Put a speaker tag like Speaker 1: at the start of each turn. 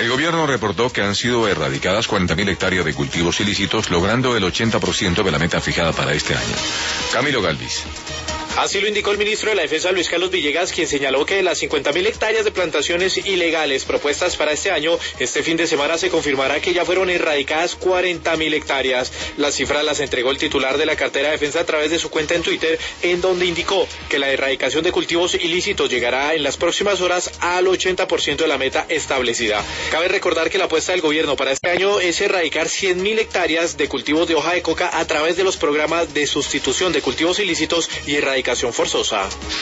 Speaker 1: El gobierno reportó que han sido erradicadas 40.000 hectáreas de cultivos ilícitos, logrando el 80% de la meta fijada para este año. Camilo Galvis.
Speaker 2: Así lo indicó el ministro de la Defensa, Luis Carlos Villegas, quien señaló que de las 50.000 hectáreas de plantaciones ilegales propuestas para este año, este fin de semana se confirmará que ya fueron erradicadas 40.000 hectáreas. Las cifras las entregó el titular de la cartera de defensa a través de su cuenta en Twitter, en donde indicó que la erradicación de cultivos ilícitos llegará en las próximas horas al 80% de la meta establecida. Cabe recordar que la apuesta del gobierno para este año es erradicar 100.000 hectáreas de cultivos de hoja de coca a través de los programas de sustitución de cultivos ilícitos y erradicación forzosa.